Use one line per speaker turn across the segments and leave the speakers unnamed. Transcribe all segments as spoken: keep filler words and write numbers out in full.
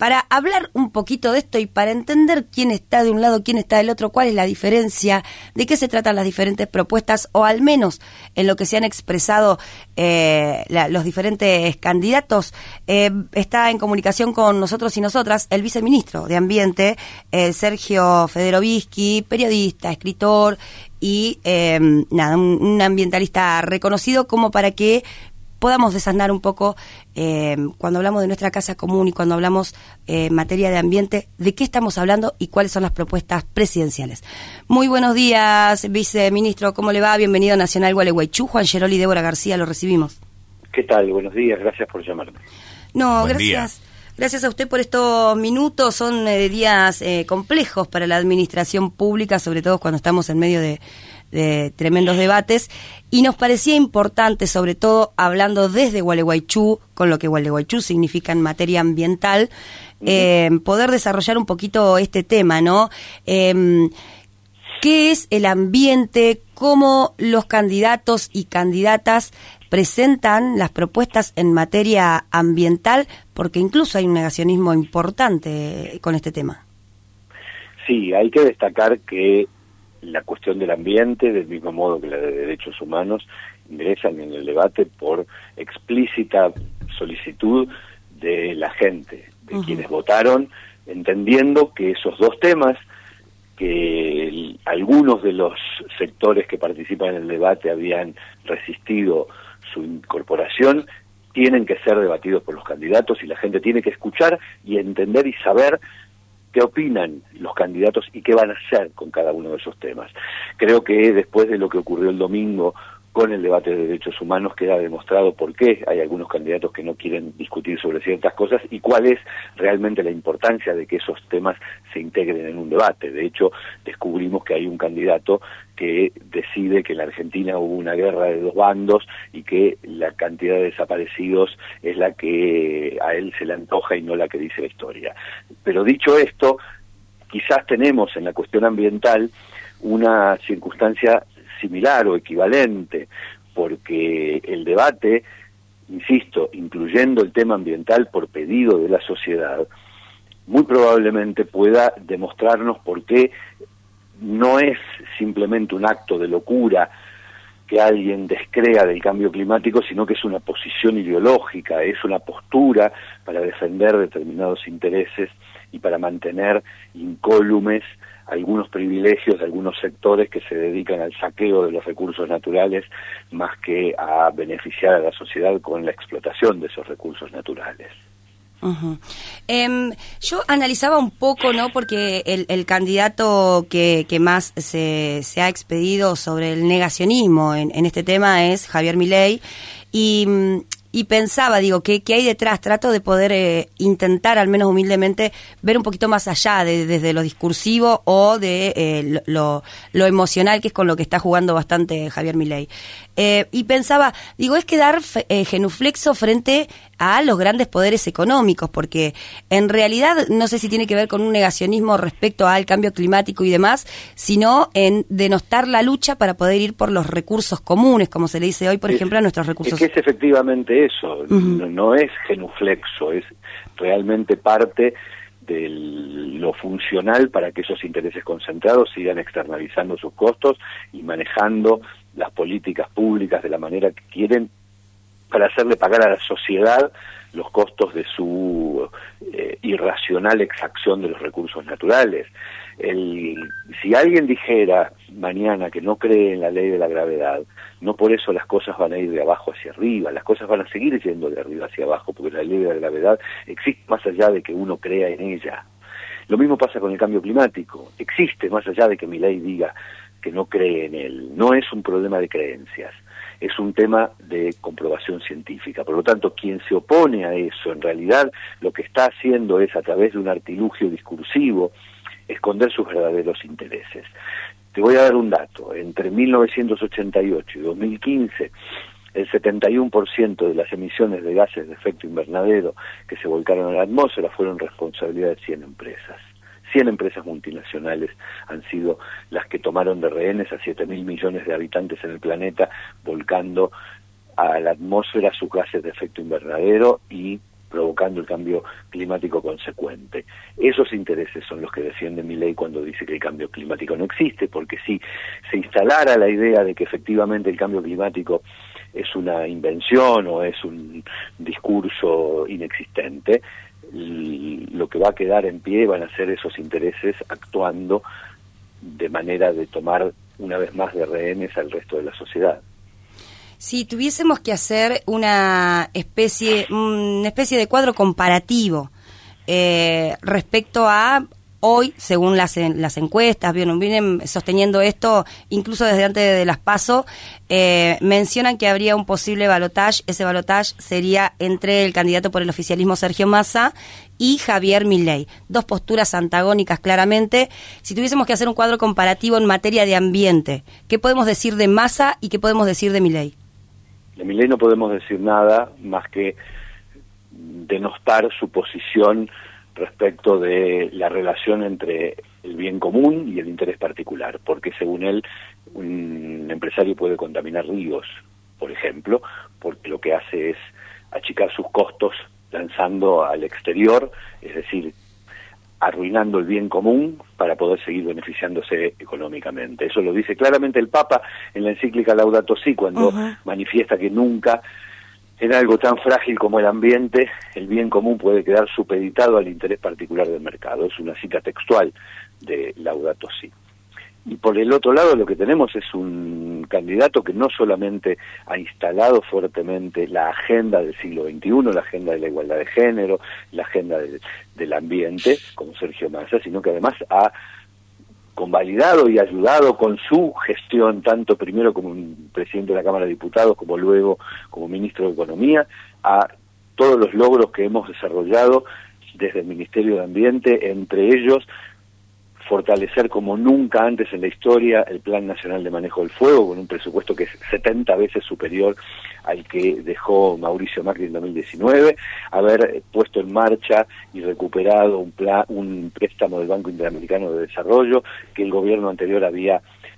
para hablar un poquito de esto y para entender quién está de un lado, quién está del otro, cuál es la diferencia, de qué se tratan las diferentes propuestas, o al menos en lo que se han expresado eh, la, los diferentes candidatos, eh, está en comunicación con nosotros y nosotras el viceministro de Ambiente, eh, Sergio Federovisky, periodista, escritor y eh, nada, un, un ambientalista reconocido, como para que podamos desasnar un poco, eh, cuando hablamos de nuestra casa común y cuando hablamos en eh, materia de ambiente, de qué estamos hablando y cuáles son las propuestas presidenciales. Muy buenos días, viceministro, ¿cómo le va? Bienvenido a Nacional Gualeguaychú. Juan Gerol y Débora García lo recibimos.
¿Qué tal? Buenos días, gracias por llamarme.
No,
Buen
gracias.
día.
Gracias a usted por estos minutos. Son eh, días eh, complejos para la administración pública, sobre todo cuando estamos en medio de, de tremendos debates, y nos parecía importante, sobre todo hablando desde Gualeguaychú, con lo que Gualeguaychú significa en materia ambiental, uh-huh. eh, poder desarrollar un poquito este tema, ¿no? Eh, ¿Qué es el ambiente? ¿Cómo los candidatos y candidatas presentan las propuestas en materia ambiental? Porque incluso hay un negacionismo importante con este tema.
Sí, hay que destacar que la cuestión del ambiente, del mismo modo que la de derechos humanos, ingresan en el debate por explícita solicitud de la gente, de uh-huh. quienes votaron, entendiendo que esos dos temas, que el, algunos de los sectores que participan en el debate habían resistido su incorporación, tienen que ser debatidos por los candidatos y la gente tiene que escuchar y entender y saber qué opinan los candidatos y qué van a hacer con cada uno de esos temas. Creo que después de lo que ocurrió el domingo con el debate de derechos humanos queda demostrado por qué hay algunos candidatos que no quieren discutir sobre ciertas cosas y cuál es realmente la importancia de que esos temas se integren en un debate. De hecho, descubrimos que hay un candidato que decide que en la Argentina hubo una guerra de dos bandos y que la cantidad de desaparecidos es la que a él se le antoja y no la que dice la historia. Pero dicho esto, quizás tenemos en la cuestión ambiental una circunstancia similar o equivalente, porque el debate, insisto, incluyendo el tema ambiental por pedido de la sociedad, muy probablemente pueda demostrarnos por qué no es simplemente un acto de locura que alguien descrea del cambio climático, sino que es una posición ideológica, es una postura para defender determinados intereses y para mantener incólumes algunos privilegios de algunos sectores que se dedican al saqueo de los recursos naturales más que a beneficiar a la sociedad con la explotación de esos recursos naturales.
Uh-huh. Eh, yo analizaba un poco, ¿no? Porque el, el candidato que, que más se, se ha expedido sobre el negacionismo en, en este tema es Javier Milei, y... Y pensaba, digo, ¿qué, qué hay detrás? Trato de poder eh, intentar, al menos humildemente, ver un poquito más allá, de, desde lo discursivo o de eh, lo, lo emocional, que es con lo que está jugando bastante Javier Milei. Eh, y pensaba, digo, es quedar eh, genuflexo frente a los grandes poderes económicos, porque en realidad no sé si tiene que ver con un negacionismo respecto al cambio climático y demás, sino en denostar la lucha para poder ir por los recursos comunes, como se le dice hoy, por es, ejemplo, a nuestros recursos.
Es que es efectivamente eso, uh-huh. no, no es genuflexo, es realmente parte de lo funcional para que esos intereses concentrados sigan externalizando sus costos y manejando las políticas públicas de la manera que quieren para hacerle pagar a la sociedad los costos de su eh, irracional exacción de los recursos naturales. El, si alguien dijera mañana que no cree en la ley de la gravedad, no por eso las cosas van a ir de abajo hacia arriba, las cosas van a seguir yendo de arriba hacia abajo, porque la ley de la gravedad existe más allá de que uno crea en ella. Lo mismo pasa con el cambio climático, existe más allá de que Milei diga que no cree en él. No es un problema de creencias, es un tema de comprobación científica. Por lo tanto, quien se opone a eso, en realidad lo que está haciendo es, a través de un artilugio discursivo, esconder sus verdaderos intereses. Te voy a dar un dato. Entre mil novecientos ochenta y ocho y dos mil quince, el setenta y uno por ciento de las emisiones de gases de efecto invernadero que se volcaron a la atmósfera fueron responsabilidad de cien empresas. cien empresas multinacionales han sido las que tomaron de rehenes a siete mil millones de habitantes en el planeta, volcando a la atmósfera sus gases de efecto invernadero y provocando el cambio climático consecuente. Esos intereses son los que defiende Milei cuando dice que el cambio climático no existe, porque si se instalara la idea de que efectivamente el cambio climático es una invención o es un discurso inexistente, lo que va a quedar en pie van a ser esos intereses actuando de manera de tomar una vez más de rehenes al resto de la sociedad.
Si tuviésemos que hacer una especie, una especie de cuadro comparativo eh, respecto a hoy, según las, las encuestas, vienen, vienen sosteniendo esto, incluso desde antes de las PASO, eh, mencionan que habría un posible balotaje. Ese balotaje sería entre el candidato por el oficialismo Sergio Massa y Javier Milei. Dos posturas antagónicas claramente. Si tuviésemos que hacer un cuadro comparativo en materia de ambiente, ¿qué podemos decir de Massa y qué podemos decir de Milei?
De Milei no podemos decir nada más que denostar su posición respecto de la relación entre el bien común y el interés particular, porque según él un empresario puede contaminar ríos, por ejemplo, porque lo que hace es achicar sus costos lanzando al exterior, es decir, arruinando el bien común para poder seguir beneficiándose económicamente. Eso lo dice claramente el Papa en la encíclica Laudato Si, cuando uh-huh. manifiesta que nunca en algo tan frágil como el ambiente, el bien común puede quedar supeditado al interés particular del mercado. Es una cita textual de Laudato Si. Y por el otro lado lo que tenemos es un candidato que no solamente ha instalado fuertemente la agenda del siglo veintiuno, la agenda de la igualdad de género, la agenda del, del ambiente, como Sergio Massa, sino que además ha convalidado y ayudado con su gestión, tanto primero como presidente de la Cámara de Diputados, como luego como ministro de Economía, a todos los logros que hemos desarrollado desde el Ministerio de Ambiente, entre ellos fortalecer como nunca antes en la historia el Plan Nacional de Manejo del Fuego, con un presupuesto que es setenta veces superior al que dejó Mauricio Macri en dos mil diecinueve, haber puesto en marcha y recuperado un, plan, un préstamo del Banco Interamericano de Desarrollo que el gobierno anterior había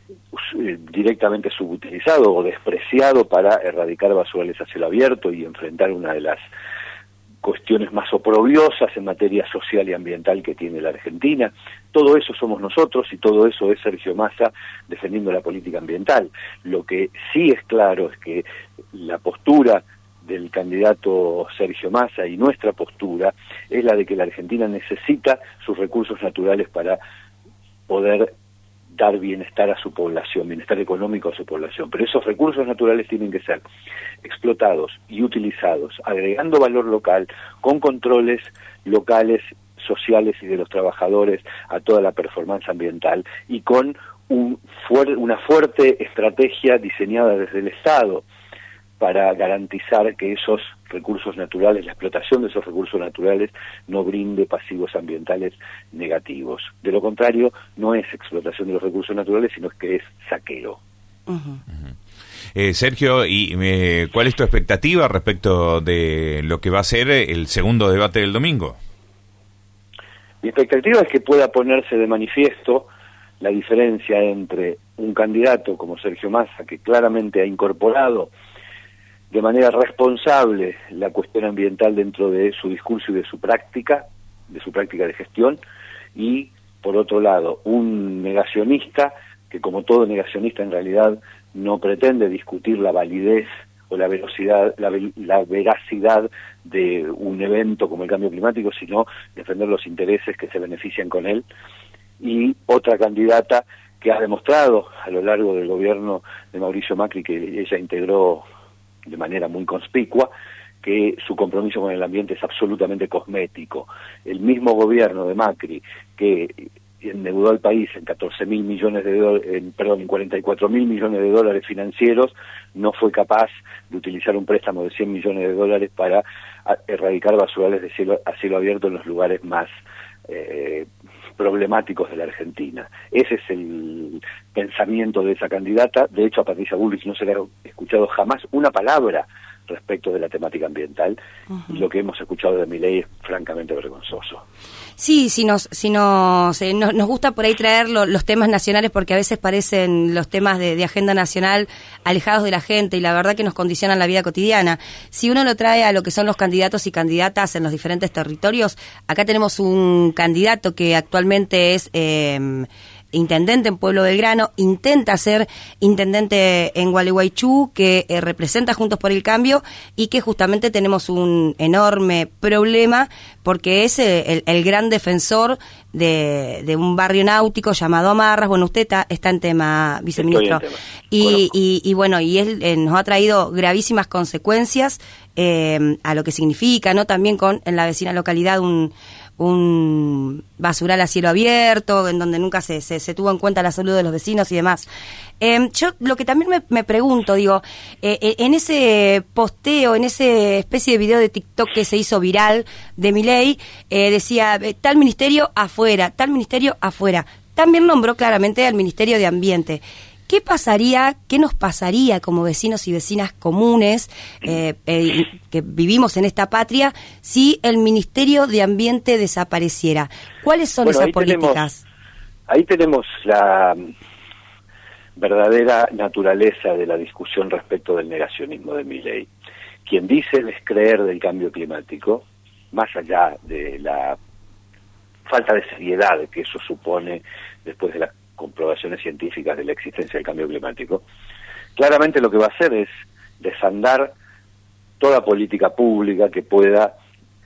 directamente subutilizado o despreciado para erradicar basurales a cielo abierto y enfrentar una de las cuestiones más oprobiosas en materia social y ambiental que tiene la Argentina. Todo eso somos nosotros y todo eso es Sergio Massa defendiendo la política ambiental. Lo que sí es claro es que la postura del candidato Sergio Massa y nuestra postura es la de que la Argentina necesita sus recursos naturales para poder dar bienestar a su población, bienestar económico a su población, pero esos recursos naturales tienen que ser explotados y utilizados, agregando valor local, con controles locales, sociales y de los trabajadores a toda la performance ambiental y con un fuer- una fuerte estrategia diseñada desde el Estado para garantizar que esos recursos naturales, la explotación de esos recursos naturales, no brinde pasivos ambientales negativos. De lo contrario, no es explotación de los recursos naturales, sino que es saqueo.
Uh-huh. Uh-huh. Eh, Sergio, ¿y eh, cuál es tu expectativa respecto de lo que va a ser el segundo debate del domingo?
Mi expectativa es que pueda ponerse de manifiesto la diferencia entre un candidato como Sergio Massa, que claramente ha incorporado de manera responsable la cuestión ambiental dentro de su discurso y de su práctica, de su práctica de gestión, y por otro lado, un negacionista que como todo negacionista en realidad no pretende discutir la validez o la velocidad, la, la veracidad de un evento como el cambio climático, sino defender los intereses que se benefician con él, y otra candidata que ha demostrado a lo largo del gobierno de Mauricio Macri, que ella integró de manera muy conspicua, que su compromiso con el ambiente es absolutamente cosmético. El mismo gobierno de Macri, que endeudó al país en catorce mil millones de dólares, en, perdón, en cuarenta y cuatro mil millones de dólares financieros, no fue capaz de utilizar un préstamo de cien millones de dólares para a, erradicar basurales de cielo, a cielo abierto en los lugares más eh, problemáticos de la Argentina. Ese es el pensamiento de esa candidata. De hecho, a Patricia Bullrich no se le ha escuchado jamás una palabra respecto de la temática ambiental, uh-huh. y lo que hemos escuchado de Milei es francamente vergonzoso.
Sí, sí nos, sí nos, eh, nos, nos gusta por ahí traer lo, los temas nacionales porque a veces parecen los temas de, de agenda nacional alejados de la gente y la verdad que nos condicionan la vida cotidiana. Si uno lo trae a lo que son los candidatos y candidatas en los diferentes territorios, acá tenemos un candidato que actualmente es eh, intendente en Pueblo Belgrano, intenta ser intendente en Gualeguaychú, que eh, representa Juntos por el Cambio y que justamente tenemos un enorme problema porque es eh, el, el gran defensor de, de un barrio náutico llamado Amarras. Bueno, usted está, está en tema, viceministro.
Tema.
Y, y, y bueno, y él eh, nos ha traído gravísimas consecuencias eh, a lo que significa, ¿no? También con en la vecina localidad un un basural a cielo abierto, en donde nunca se, se, se tuvo en cuenta la salud de los vecinos y demás. Eh, yo lo que también me, me pregunto, digo, eh, eh, en ese posteo, en esa especie de video de TikTok que se hizo viral de Milei, eh, decía, eh, tal ministerio afuera, tal ministerio afuera. También nombró claramente al Ministerio de Ambiente. ¿Qué pasaría, qué nos pasaría como vecinos y vecinas comunes eh, eh, que vivimos en esta patria si el Ministerio de Ambiente desapareciera? ¿Cuáles son
bueno,
esas
ahí
políticas?
Tenemos, ahí tenemos la verdadera naturaleza de la discusión respecto del negacionismo de Milei. Quien dice descreer del cambio climático, más allá de la falta de seriedad que eso supone después de la comprobaciones científicas de la existencia del cambio climático, claramente lo que va a hacer es desandar toda política pública que pueda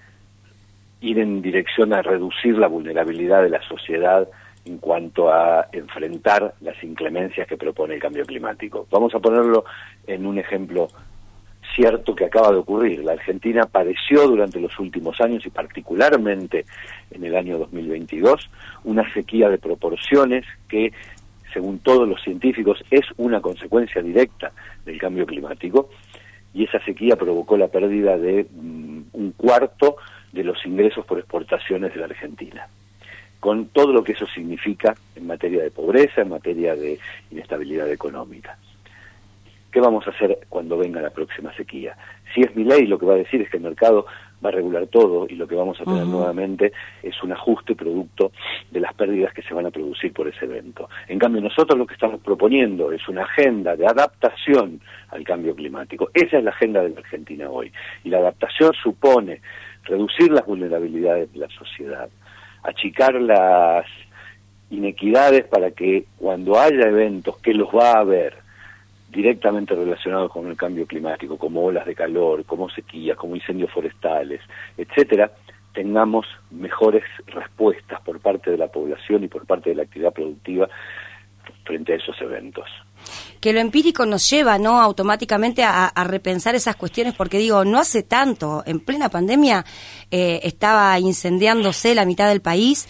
ir en dirección a reducir la vulnerabilidad de la sociedad en cuanto a enfrentar las inclemencias que propone el cambio climático. Vamos a ponerlo en un ejemplo cierto que acaba de ocurrir. La Argentina padeció durante los últimos años y particularmente en el año dos mil veintidós una sequía de proporciones que, según todos los científicos, es una consecuencia directa del cambio climático, y esa sequía provocó la pérdida de um, un cuarto de los ingresos por exportaciones de la Argentina, con todo lo que eso significa en materia de pobreza, en materia de inestabilidad económica. ¿Qué vamos a hacer cuando venga la próxima sequía? Si es Milei, lo que va a decir es que el mercado va a regular todo y lo que vamos a tener uh-huh. nuevamente es un ajuste producto de las pérdidas que se van a producir por ese evento. En cambio, nosotros lo que estamos proponiendo es una agenda de adaptación al cambio climático. Esa es la agenda de la Argentina hoy. Y la adaptación supone reducir las vulnerabilidades de la sociedad, achicar las inequidades para que cuando haya eventos, que los va a haber, directamente relacionados con el cambio climático, como olas de calor, como sequías, como incendios forestales, etcétera, tengamos mejores respuestas por parte de la población y por parte de la actividad productiva frente a esos eventos.
Que lo empírico nos lleva, ¿no?, automáticamente a, a repensar esas cuestiones, porque digo, no hace tanto, en plena pandemia, eh, estaba incendiándose la mitad del país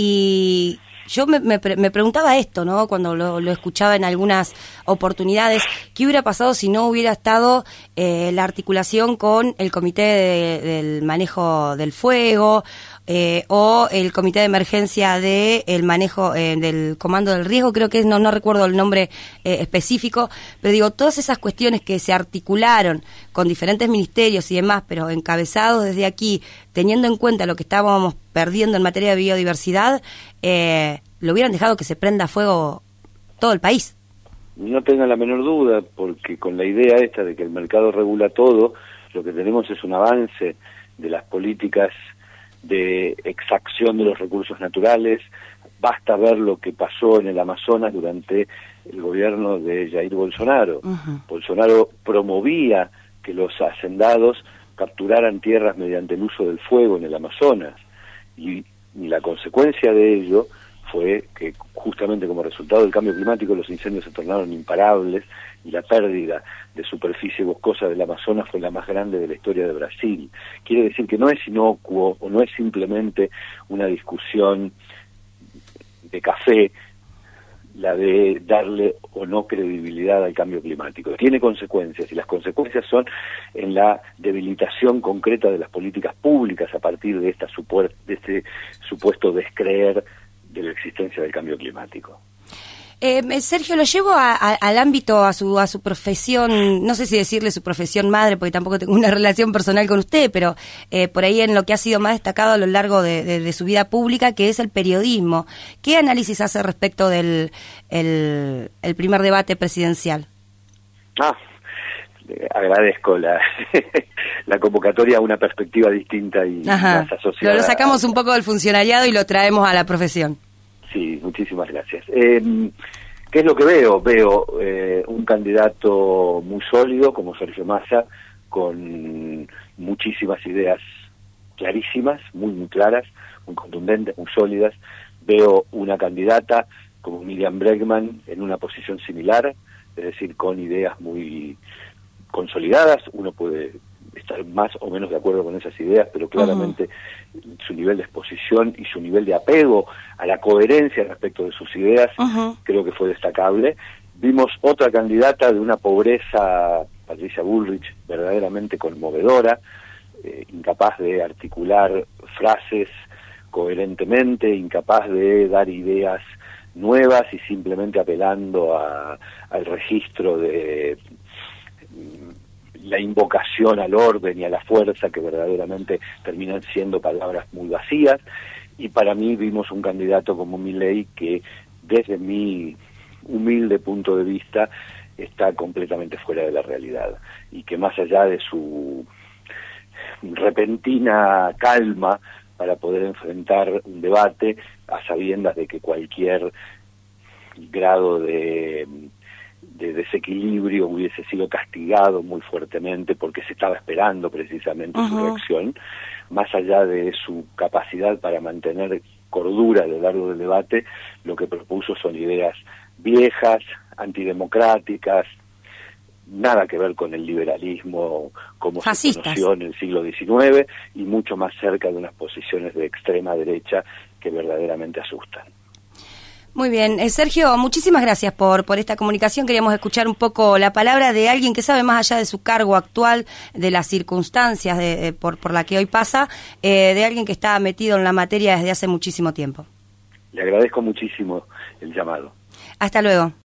y yo me, me, me preguntaba esto, ¿no?, cuando lo, lo escuchaba en algunas oportunidades, ¿qué hubiera pasado si no hubiera estado eh, la articulación con el Comité de, del Manejo del Fuego eh, o el Comité de Emergencia de el manejo eh, del Comando del Riesgo? Creo que es, no, no recuerdo el nombre eh, específico, pero digo, todas esas cuestiones que se articularon con diferentes ministerios y demás, pero encabezados desde aquí, teniendo en cuenta lo que estábamos perdiendo en materia de biodiversidad, eh, lo hubieran dejado que se prenda fuego todo el país.
No tengan la menor duda, porque con la idea esta de que el mercado regula todo, lo que tenemos es un avance de las políticas de exacción de los recursos naturales. Basta ver lo que pasó en el Amazonas durante el gobierno de Jair Bolsonaro. Uh-huh. Bolsonaro promovía que los hacendados capturaran tierras mediante el uso del fuego en el Amazonas, y, y la consecuencia de ello fue que justamente como resultado del cambio climático los incendios se tornaron imparables y la pérdida de superficie boscosa del Amazonas fue la más grande de la historia de Brasil. Quiere decir que no es inocuo o no es simplemente una discusión de café la de darle o no credibilidad al cambio climático. Tiene consecuencias, y las consecuencias son en la debilitación concreta de las políticas públicas a partir de, esta supu- de este supuesto descreer de la existencia del cambio climático.
Eh, Sergio, lo llevo a, a, al ámbito, a su a su profesión, no sé si decirle su profesión madre, porque tampoco tengo una relación personal con usted, pero eh, por ahí en lo que ha sido más destacado a lo largo de, de, de su vida pública, que es el periodismo. ¿Qué análisis hace respecto del el, el primer debate presidencial?
Ah, agradezco la, la convocatoria a una perspectiva distinta y
Ajá.
más asociada.
Lo, lo sacamos un poco del funcionariado y lo traemos a la profesión.
Sí, muchísimas gracias. Eh, ¿Qué es lo que veo? Veo eh, un candidato muy sólido como Sergio Massa, con muchísimas ideas clarísimas, muy, muy claras, muy contundentes, muy sólidas. Veo una candidata como Miriam Bregman en una posición similar, es decir, con ideas muy consolidadas. Uno puede estar más o menos de acuerdo con esas ideas, pero claramente uh-huh. su nivel de exposición y su nivel de apego a la coherencia respecto de sus ideas uh-huh. creo que fue destacable. Vimos otra candidata de una pobreza, Patricia Bullrich, verdaderamente conmovedora, eh, incapaz de articular frases coherentemente, incapaz de dar ideas nuevas y simplemente apelando a, al registro de la invocación al orden y a la fuerza, que verdaderamente terminan siendo palabras muy vacías. Y para mí vimos un candidato como Milei que, desde mi humilde punto de vista, está completamente fuera de la realidad, y que más allá de su repentina calma para poder enfrentar un debate, a sabiendas de que cualquier grado de de desequilibrio hubiese sido castigado muy fuertemente, porque se estaba esperando precisamente uh-huh. su reacción, más allá de su capacidad para mantener cordura a lo largo del debate, lo que propuso son ideas viejas, antidemocráticas, nada que ver con el liberalismo como
fascistas.
Se conoció en el siglo diecinueve, y mucho más cerca de unas posiciones de extrema derecha que verdaderamente asustan.
Muy bien. Eh, Sergio, muchísimas gracias por, por esta comunicación. Queríamos escuchar un poco la palabra de alguien que sabe más allá de su cargo actual, de las circunstancias de, de, por, por la que hoy pasa, eh, de alguien que está metido en la materia desde hace muchísimo tiempo.
Le agradezco muchísimo el llamado.
Hasta luego.